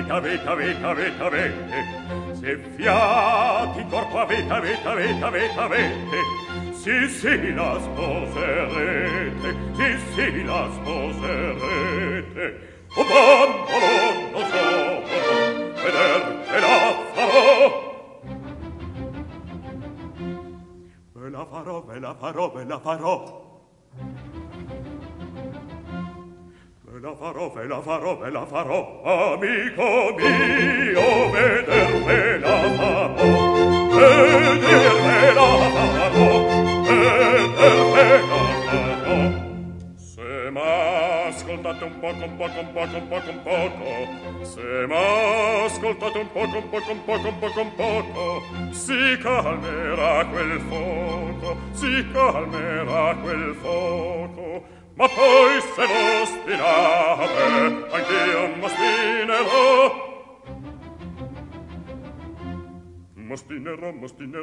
Se fiati corpo avete, sì, la sposerete, sì, la sposerete. Un bambolo non so, veder ve la farò. Ve la farò, ve la farò, ve la farò. Ve la farò, ve la farò, ve la farò, amico mio, vederve la farò, vederve la farò, vederve la farò. Se m'ascoltate un poco, se m'ascoltate un poco, si calmerà quel fuoco, si calmerà quel fuoco. Ma poi se m'ostinate, anch'io m'ostinerò. M'ostinerò.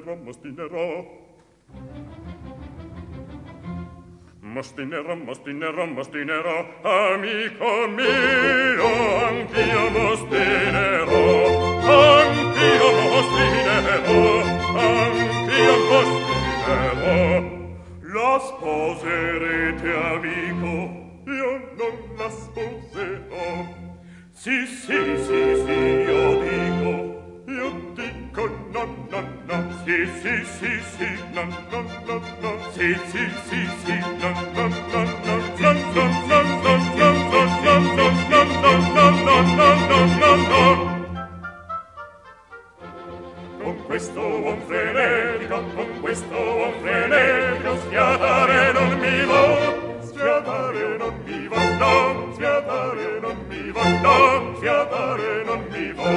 M'ostinerò, amico mio, anch'io m'ostinerò, anch'io m'ostinerò. La sposerete, amico, io non la sposerò. Sì, io dico, no, sì, no, sì, no. Con questo buon frenetico, sfiatare non mi vo, sfiatare non mi vo, no, sfiatare non mi vo, no, sfiatare non mi vo.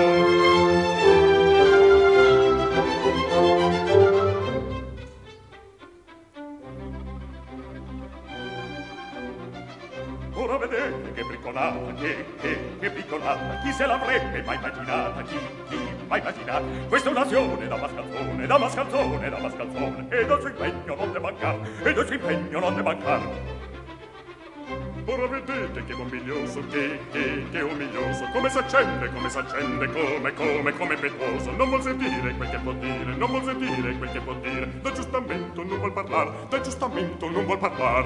Ora vedete che bricolata, che bricolata, chi se l'avrebbe mai immaginata, chi mai immaginata? Questa è un'azione da mascalzone, e del suo impegno non deve mancar, Ora vedete che bombiglioso, che umilioso, come s'accende, come impetuoso, non vuol sentire quel che può dire, del giustamento non vuol parlar,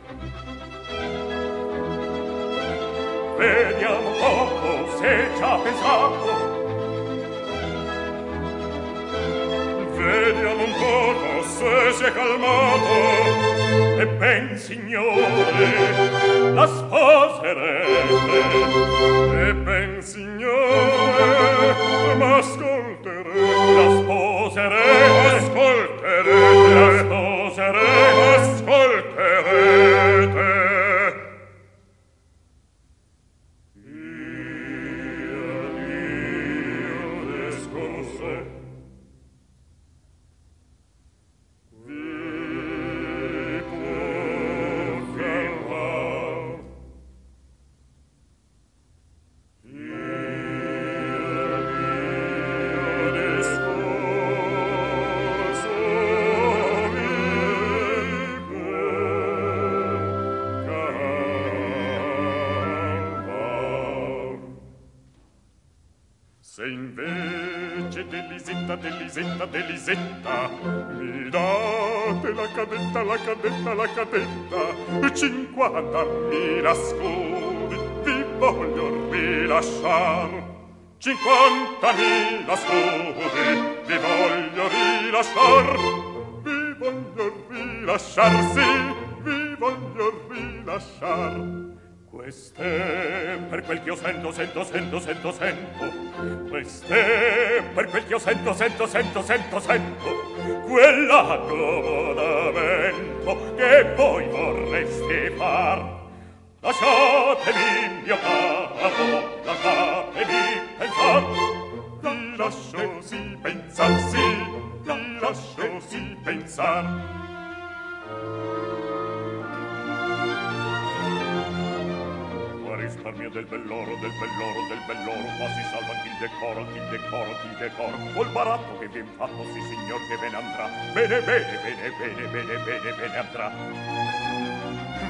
Vediamo poco se ci ha pensato. Vediamo un poco se si è calmato. E ben signore, la sposerete. E ben signore, m'ascolterete. La sposerete, ascolterete. Se invece Delisetta, mi date la cadetta, 50.000 scudi vi voglio rilasciar. 50.000 scudi vi voglio rilasciar, sì, vi voglio rilasciar. Queste per quel che io sento. Queste per quel che io sento. Quell'accomodamento che voi vorreste far. Lasciatemi mio caro, lasciatemi pensar. Vi lascio sì pensar, sì, vi lascio sì pensar. Risparmio del belloro, ma si salva chi il decoro, col baratto che vien fatto, sì signor, che ve ne andrà, bene andrà.